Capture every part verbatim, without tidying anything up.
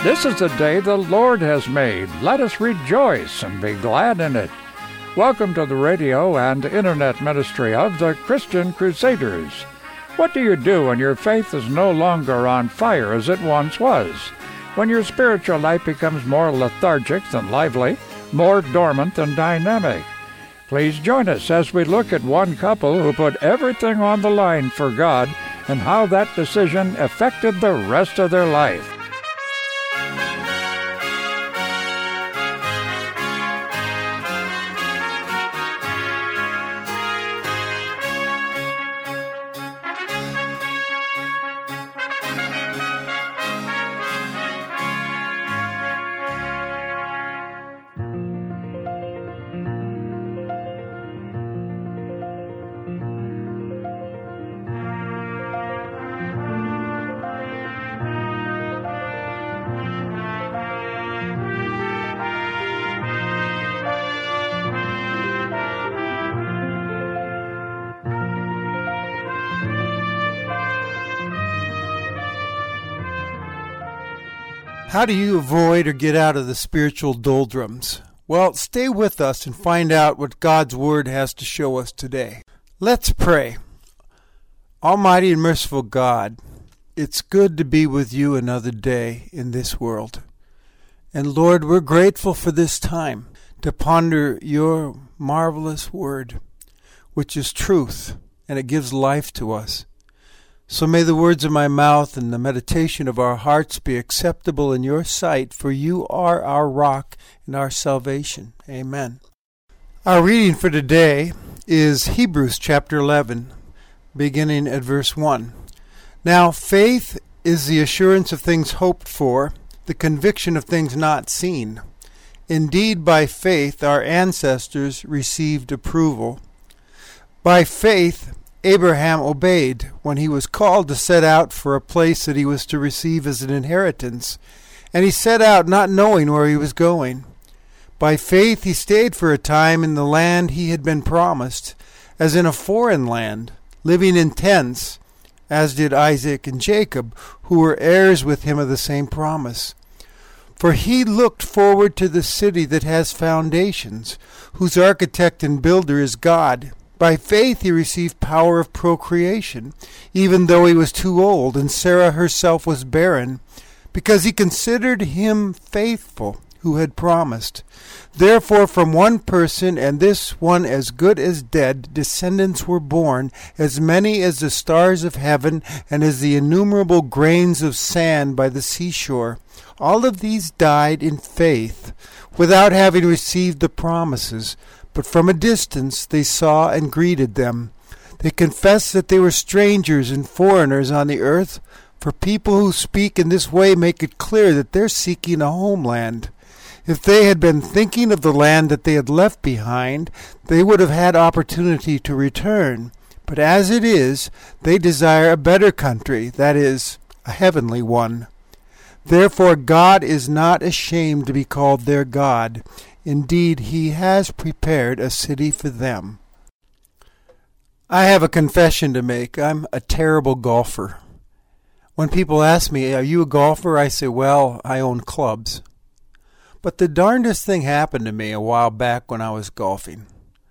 This is the day the Lord has made. Let us rejoice and be glad in it. Welcome to the radio and internet ministry of the Christian Crusaders. What do you do when your faith is no longer on fire as it once was? When your spiritual life becomes more lethargic than lively, more dormant than dynamic? Please join us as we look at one couple who put everything on the line for God and how that decision affected the rest of their life. How do you avoid or get out of the spiritual doldrums? Well, stay with us and find out what God's Word has to show us today. Let's pray. Almighty and merciful God, it's good to be with you another day in this world. And Lord, we're grateful for this time to ponder your marvelous Word, which is truth, and it gives life to us. So may the words of my mouth and the meditation of our hearts be acceptable in your sight, for you are our rock and our salvation. Amen. Our reading for today is Hebrews chapter eleven, beginning at verse one. Now faith is the assurance of things hoped for, the conviction of things not seen. Indeed, by faith our ancestors received approval. By faith Abraham obeyed when he was called to set out for a place that he was to receive as an inheritance, and he set out not knowing where he was going. By faith he stayed for a time in the land he had been promised, as in a foreign land, living in tents, as did Isaac and Jacob, who were heirs with him of the same promise. For he looked forward to the city that has foundations, whose architect and builder is God. By faith he received power of procreation, even though he was too old, and Sarah herself was barren, because he considered him faithful who had promised. Therefore from one person, and this one as good as dead, descendants were born, as many as the stars of heaven, and as the innumerable grains of sand by the seashore. All of these died in faith, without having received the promises, but from a distance they saw and greeted them. They confessed that they were strangers and foreigners on the earth, for people who speak in this way make it clear that they're seeking a homeland. If they had been thinking of the land that they had left behind, they would have had opportunity to return. But as it is, they desire a better country, that is, a heavenly one. Therefore God is not ashamed to be called their God. Indeed, he has prepared a city for them. I have a confession to make. I'm a terrible golfer. When people ask me, are you a golfer? I say, well, I own clubs. But the darndest thing happened to me a while back when I was golfing.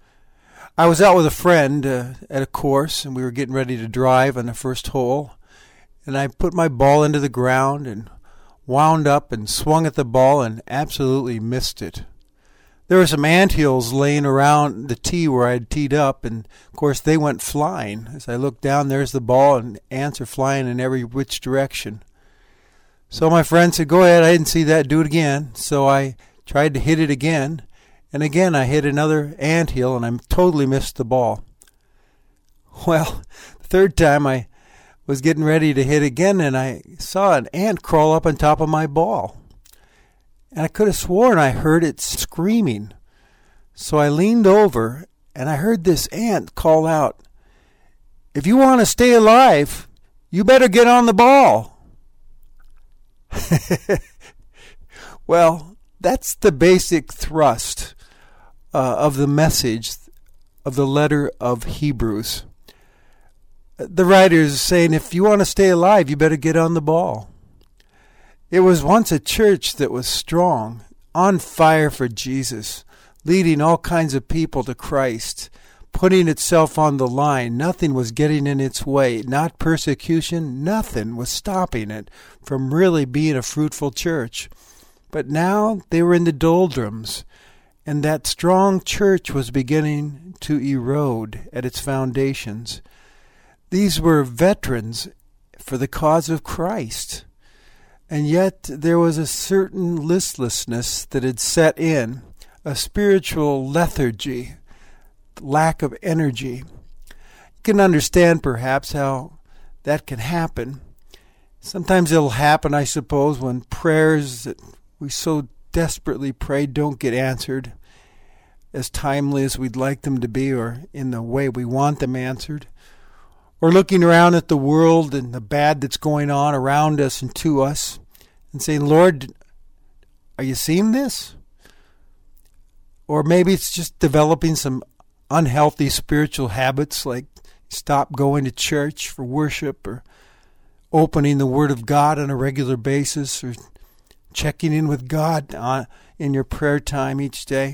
I was out with a friend uh, at a course, and we were getting ready to drive on the first hole. And I put my ball into the ground and wound up and swung at the ball and absolutely missed it. There were some anthills laying around the tee where I'd teed up, and of course they went flying. As I looked down, there's the ball, and ants are flying in every which direction. So my friend said, go ahead, I didn't see that, do it again. So I tried to hit it again, and again I hit another anthill, and I totally missed the ball. Well, the third time I was getting ready to hit again, and I saw an ant crawl up on top of my ball. And I could have sworn I heard it screaming. So I leaned over, and I heard this ant call out, if you want to stay alive, you better get on the ball. Well, that's the basic thrust uh, of the message of the letter of Hebrews. The writer is saying, if you want to stay alive, you better get on the ball. It was once a church that was strong, on fire for Jesus, leading all kinds of people to Christ, putting itself on the line. Nothing was getting in its way, not persecution, nothing was stopping it from really being a fruitful church. But now they were in the doldrums, and that strong church was beginning to erode at its foundations. These were veterans for the cause of Christ, and yet there was a certain listlessness that had set in, a spiritual lethargy, lack of energy. You can understand perhaps how that can happen. Sometimes it'll happen, I suppose, when prayers that we so desperately pray don't get answered as timely as we'd like them to be, or in the way we want them answered. Or looking around at the world and the bad that's going on around us and to us and saying, Lord, are you seeing this? Or maybe it's just developing some unhealthy spiritual habits, like stop going to church for worship, or opening the Word of God on a regular basis, or checking in with God on, in your prayer time each day.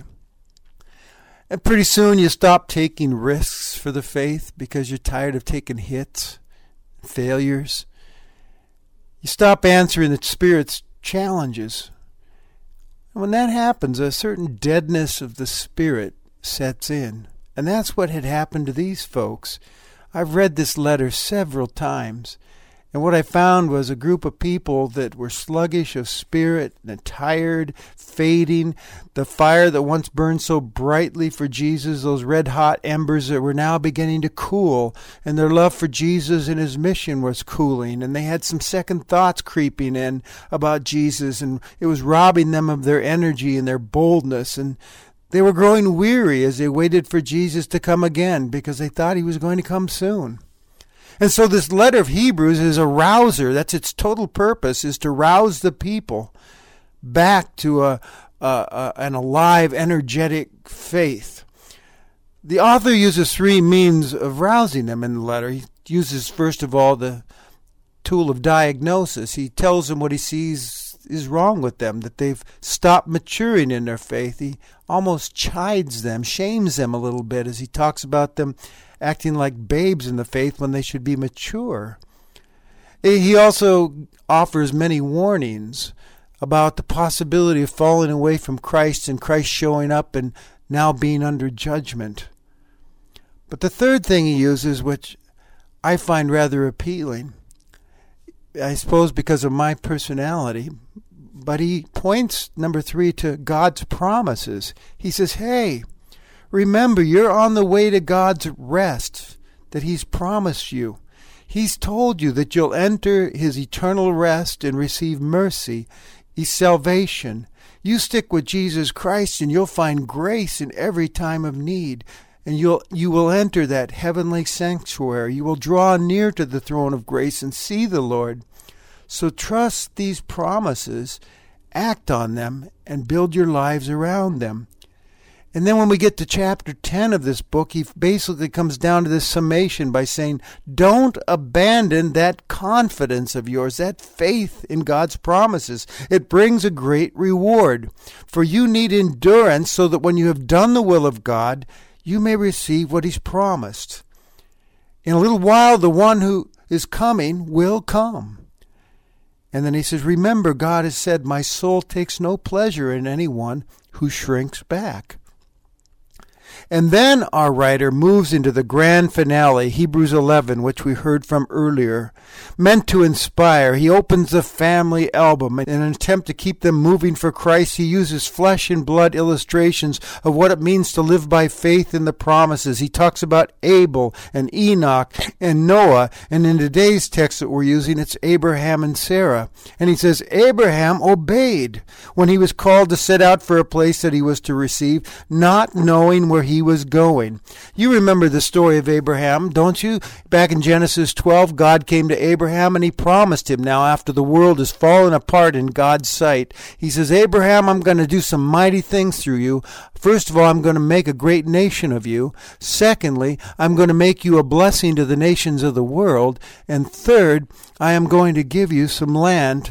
And pretty soon you stop taking risks for the faith because you're tired of taking hits, failures. You stop answering the Spirit's challenges. And when that happens, a certain deadness of the Spirit sets in. And that's what had happened to these folks. I've read this letter several times, and what I found was a group of people that were sluggish of spirit and tired, fading. The fire that once burned so brightly for Jesus, those red-hot embers that were now beginning to cool, and their love for Jesus and his mission was cooling, and they had some second thoughts creeping in about Jesus, and it was robbing them of their energy and their boldness, and they were growing weary as they waited for Jesus to come again because they thought he was going to come soon. And so this letter of Hebrews is a rouser. That's its total purpose, is to rouse the people back to a, a, a an alive, energetic faith. The author uses three means of rousing them in the letter. He uses, first of all, the tool of diagnosis. He tells them what he sees is wrong with them, that they've stopped maturing in their faith. He almost chides them, shames them a little bit as he talks about them acting like babes in the faith when they should be mature. He also offers many warnings about the possibility of falling away from Christ and Christ showing up and now being under judgment. But the third thing he uses, which I find rather appealing, I suppose because of my personality, but he points, number three, to God's promises. He says, hey, remember, you're on the way to God's rest that he's promised you. He's told you that you'll enter his eternal rest and receive mercy, his salvation. You stick with Jesus Christ and you'll find grace in every time of need. And you'll you will enter that heavenly sanctuary. You will draw near to the throne of grace and see the Lord. So trust these promises, act on them, and build your lives around them. And then when we get to chapter ten of this book, he basically comes down to this summation by saying, don't abandon that confidence of yours, that faith in God's promises. It brings a great reward. For you need endurance so that when you have done the will of God, you may receive what he's promised. In a little while, the one who is coming will come. And then he says, remember, God has said, my soul takes no pleasure in anyone who shrinks back. And then our writer moves into the grand finale, Hebrews eleven, which we heard from earlier. Meant to inspire, he opens the family album. In an attempt to keep them moving for Christ, he uses flesh and blood illustrations of what it means to live by faith in the promises. He talks about Abel and Enoch and Noah. And in today's text that we're using, it's Abraham and Sarah. And he says, Abraham obeyed when he was called to set out for a place that he was to receive, not knowing where he was going. You remember the story of Abraham, don't you? Back in Genesis twelve, God came to Abraham and he promised him, now after the world has fallen apart in God's sight, he says, Abraham, I'm going to do some mighty things through you. First of all, I'm going to make a great nation of you. Secondly, I'm going to make you a blessing to the nations of the world. And third, I am going to give you some land to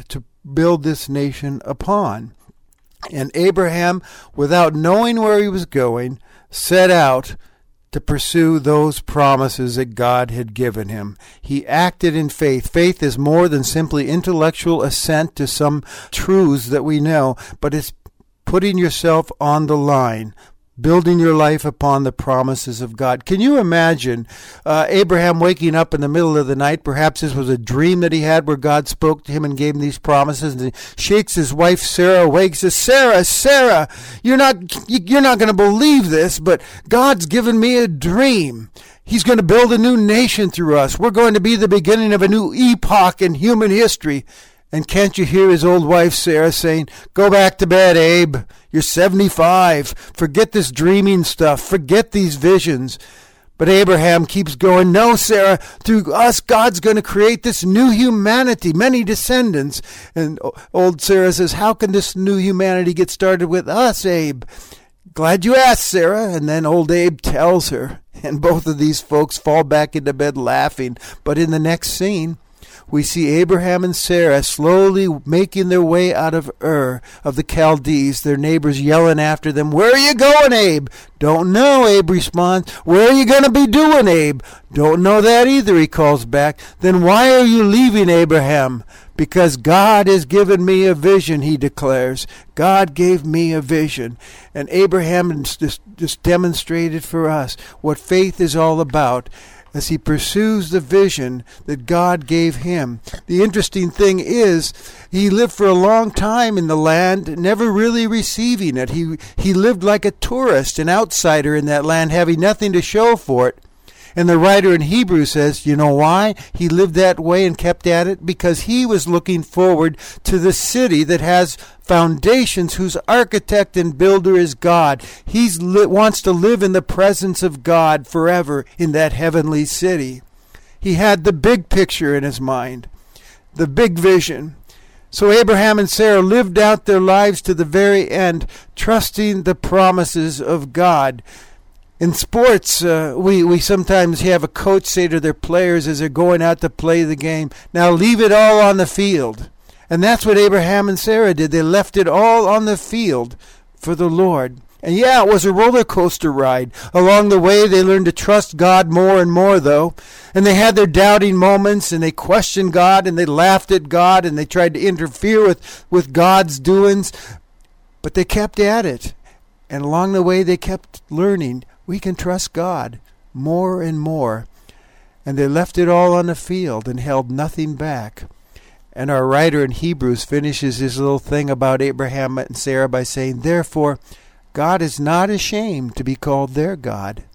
build this nation upon. And Abraham, without knowing where he was going, set out to pursue those promises that God had given him. He acted in faith. Faith is more than simply intellectual assent to some truths that we know, but it's putting yourself on the line, building your life upon the promises of God. Can you imagine uh, Abraham waking up in the middle of the night? Perhaps this was a dream that he had where God spoke to him and gave him these promises. And he shakes his wife Sarah awake, says, Sarah, Sarah, you're not, you're not going to believe this, but God's given me a dream. He's going to build a new nation through us. We're going to be the beginning of a new epoch in human history. And can't you hear his old wife, Sarah, saying, go back to bed, Abe. You're seventy-five. Forget this dreaming stuff. Forget these visions. But Abraham keeps going, no, Sarah, through us, God's going to create this new humanity, many descendants. And old Sarah says, how can this new humanity get started with us, Abe? Glad you asked, Sarah. And then old Abe tells her. And both of these folks fall back into bed laughing. But in the next scene, we see Abraham and Sarah slowly making their way out of Ur of the Chaldees, their neighbors yelling after them, where are you going, Abe? Don't know, Abe responds. Where are you going to be doing, Abe? Don't know that either, he calls back. Then why are you leaving, Abraham? Because God has given me a vision, he declares. God gave me a vision. And Abraham just, just demonstrated for us what faith is all about, as he pursues the vision that God gave him. The interesting thing is, he lived for a long time in the land, never really receiving it. He, he lived like a tourist, an outsider in that land, having nothing to show for it. And the writer in Hebrews says, you know why he lived that way and kept at it? Because he was looking forward to the city that has foundations, whose architect and builder is God. He li- wants to live in the presence of God forever in that heavenly city. He had the big picture in his mind, the big vision. So Abraham and Sarah lived out their lives to the very end, trusting the promises of God. In sports, uh, we, we sometimes have a coach say to their players as they're going out to play the game, now leave it all on the field. And that's what Abraham and Sarah did. They left it all on the field for the Lord. And yeah, it was a roller coaster ride. Along the way, they learned to trust God more and more, though. And they had their doubting moments, and they questioned God, and they laughed at God, and they tried to interfere with, with God's doings. But they kept at it. And along the way, they kept learning we can trust God more and more. And they left it all on the field and held nothing back. And our writer in Hebrews finishes his little thing about Abraham and Sarah by saying, therefore, God is not ashamed to be called their God.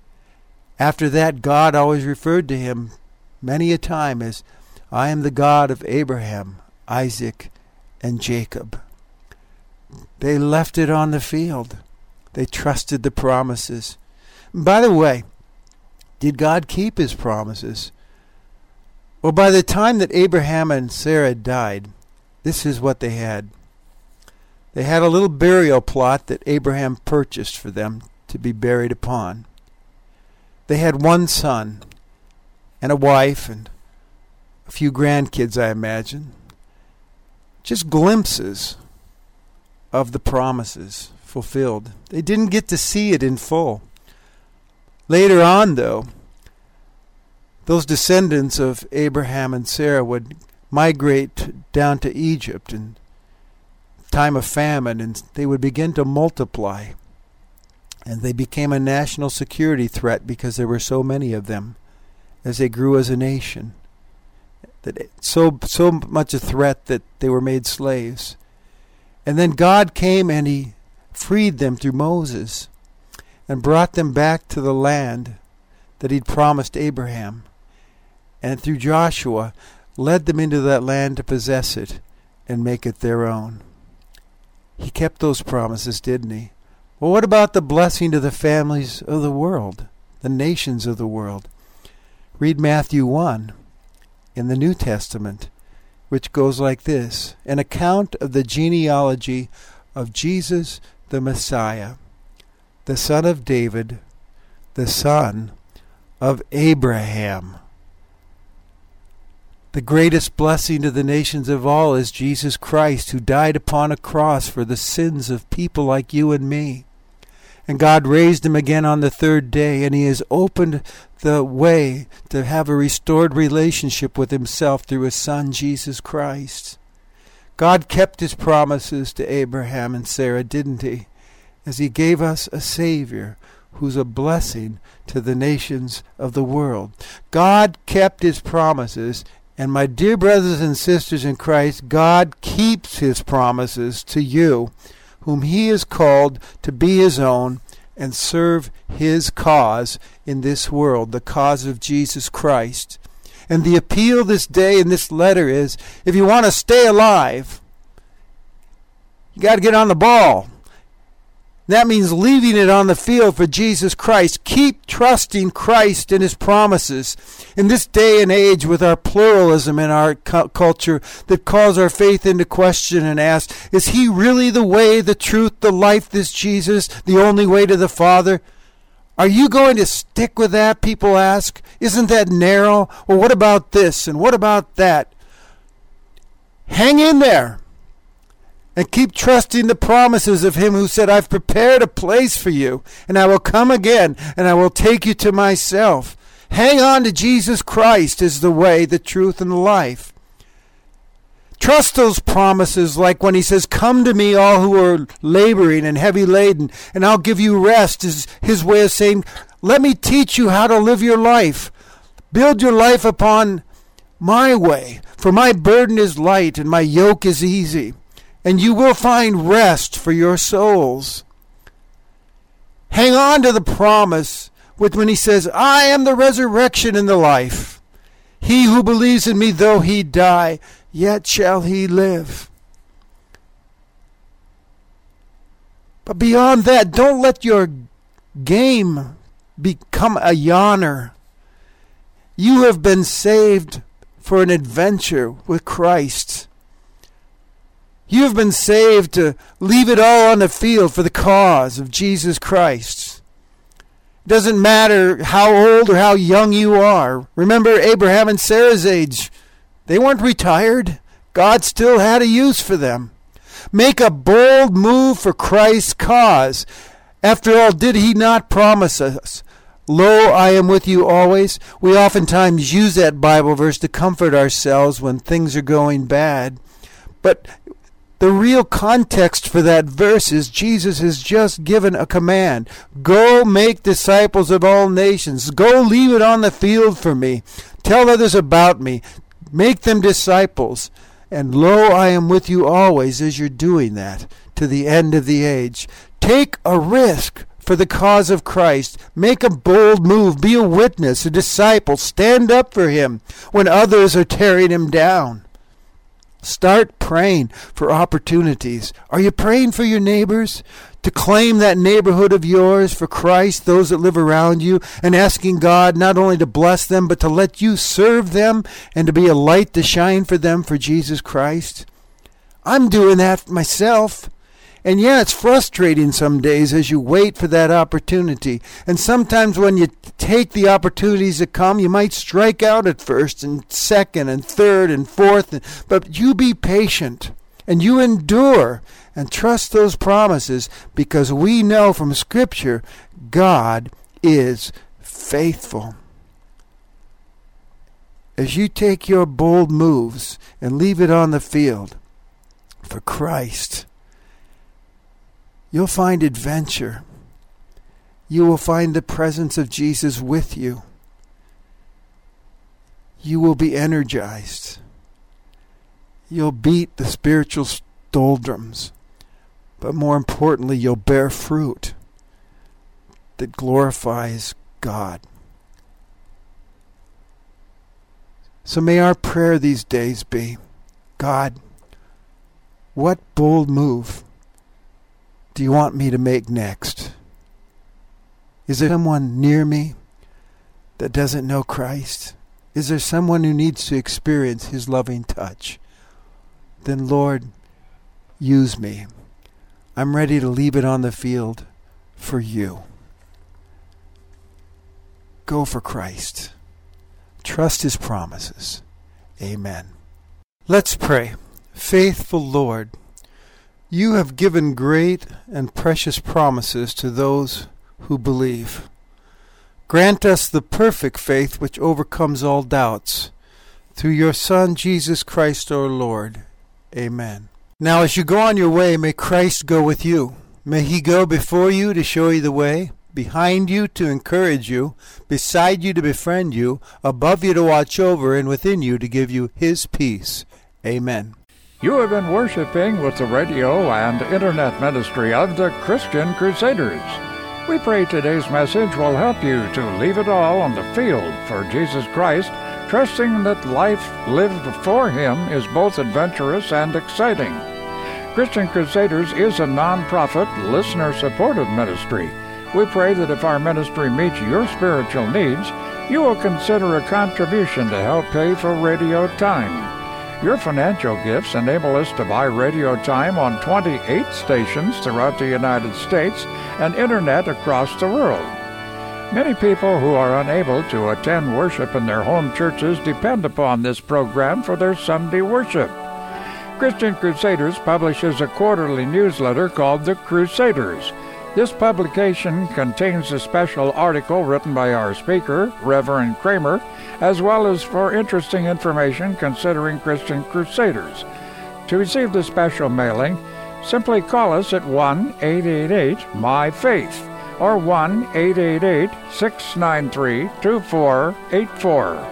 After that, God always referred to him many a time as, I am the God of Abraham, Isaac, and Jacob. They left it on the field. They trusted the promises. By the way, did God keep his promises? Well, by the time that Abraham and Sarah died, this is what they had. They had a little burial plot that Abraham purchased for them to be buried upon. They had one son and a wife and a few grandkids, I imagine. Just glimpses of the promises fulfilled. They didn't get to see it in full. Later on, though, those descendants of Abraham and Sarah would migrate down to Egypt in time of famine, and they would begin to multiply. And they became a national security threat because there were so many of them as they grew as a nation. That so so much a threat that they were made slaves. And then God came and he freed them through Moses and brought them back to the land that he'd promised Abraham. And through Joshua, led them into that land to possess it and make it their own. He kept those promises, didn't he? Well, what about the blessing to the families of the world, the nations of the world? Read Matthew one in the New Testament, which goes like this: an account of the genealogy of Jesus the Messiah, the son of David, the son of Abraham. The greatest blessing to the nations of all is Jesus Christ, who died upon a cross for the sins of people like you and me. And God raised him again on the third day, and he has opened the way to have a restored relationship with himself through his Son, Jesus Christ. God kept his promises to Abraham and Sarah, didn't he? As he gave us a Savior who's a blessing to the nations of the world. God kept his promises. And my dear brothers and sisters in Christ, God keeps his promises to you, whom he has called to be his own and serve his cause in this world, the cause of Jesus Christ. And the appeal this day in this letter is, if you want to stay alive, you got to get on the ball. That means leaving it on the field for Jesus Christ. Keep trusting Christ and his promises. In this day and age with our pluralism in our cu- culture that calls our faith into question and asks, is he really the way, the truth, the life, this Jesus, the only way to the Father? Are you going to stick with that, people ask? Isn't that narrow? Well, what about this and what about that? Hang in there. And keep trusting the promises of him who said, I've prepared a place for you, and I will come again, and I will take you to myself. Hang on to Jesus Christ as the way, the truth, and the life. Trust those promises like when he says, come to me all who are laboring and heavy laden, and I'll give you rest, is his way of saying, let me teach you how to live your life. Build your life upon my way, for my burden is light and my yoke is easy. And you will find rest for your souls. Hang on to the promise with when he says, I am the resurrection and the life. He who believes in me, though he die, yet shall he live. But beyond that, don't let your game become a yawner. You have been saved for an adventure with Christ. You have been saved to leave it all on the field for the cause of Jesus Christ. It doesn't matter how old or how young you are. Remember Abraham and Sarah's age. They weren't retired. God still had a use for them. Make a bold move for Christ's cause. After all, did he not promise us, lo, I am with you always? We oftentimes use that Bible verse to comfort ourselves when things are going bad. But the real context for that verse is Jesus has just given a command. Go make disciples of all nations. Go leave it on the field for me. Tell others about me. Make them disciples. And lo, I am with you always as you're doing that to the end of the age. Take a risk for the cause of Christ. Make a bold move. Be a witness, a disciple. Stand up for him when others are tearing him down. Start praying for opportunities. Are you praying for your neighbors? To claim that neighborhood of yours for Christ, those that live around you, and asking God not only to bless them, but to let you serve them and to be a light to shine for them for Jesus Christ? I'm doing that myself. And yeah, it's frustrating some days as you wait for that opportunity. And sometimes when you take the opportunities that come, you might strike out at first and second and third and fourth. But you be patient and you endure and trust those promises, because we know from Scripture God is faithful. As you take your bold moves and leave it on the field for Christ, you'll find adventure. You will find the presence of Jesus with you. You will be energized. You'll beat the spiritual doldrums. But more importantly, you'll bear fruit that glorifies God. So may our prayer these days be, God, what bold move do you want me to make next? Is there someone near me that doesn't know Christ? Is there someone who needs to experience his loving touch? Then, Lord, use me. I'm ready to leave it on the field for you. Go for Christ. Trust his promises Amen. Let's pray. Faithful Lord, you have given great and precious promises to those who believe. Grant us the perfect faith which overcomes all doubts. Through your Son, Jesus Christ our Lord. Amen. Now as you go on your way, may Christ go with you. May he go before you to show you the way, behind you to encourage you, beside you to befriend you, above you to watch over, and within you to give you his peace. Amen. You have been worshiping with the radio and internet ministry of the Christian Crusaders. We pray today's message will help you to leave it all on the field for Jesus Christ, trusting that life lived before him is both adventurous and exciting. Christian Crusaders is a non-profit, listener-supported ministry. We pray that if our ministry meets your spiritual needs, you will consider a contribution to help pay for radio time. Your financial gifts enable us to buy radio time on twenty-eight stations throughout the United States and internet across the world. Many people who are unable to attend worship in their home churches depend upon this program for their Sunday worship. Christian Crusaders publishes a quarterly newsletter called The Crusaders. This publication contains a special article written by our speaker, Reverend Kramer, as well as for interesting information concerning Christian Crusaders. To receive the special mailing, simply call us at one eight eight eight M Y FAITH or one eight eight eight, six nine three, two four eight four.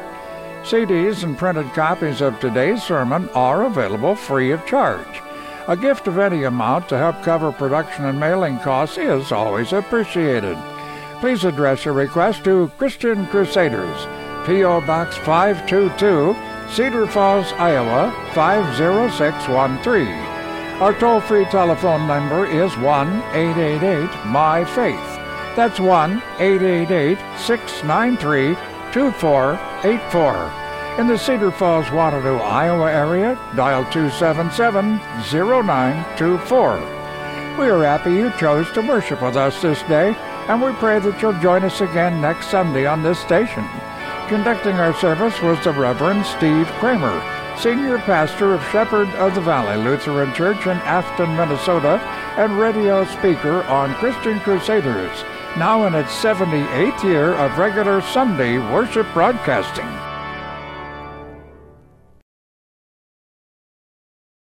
C Ds and printed copies of today's sermon are available free of charge. A gift of any amount to help cover production and mailing costs is always appreciated. Please address your request to Christian Crusaders, P O. Box five two two, Cedar Falls, Iowa, five zero six one three. Our toll-free telephone number is one eight eight eight M Y FAITH. That's one eight eight eight, six nine three, two four eight four. In the Cedar Falls, Waterloo, Iowa area, dial two seven seven, zero nine two four. We are happy you chose to worship with us this day, and we pray that you'll join us again next Sunday on this station. Conducting our service was the Reverend Steve Kramer, Senior Pastor of Shepherd of the Valley Lutheran Church in Afton, Minnesota, and radio speaker on Christian Crusaders, now in its seventy-eighth year of regular Sunday worship broadcasting.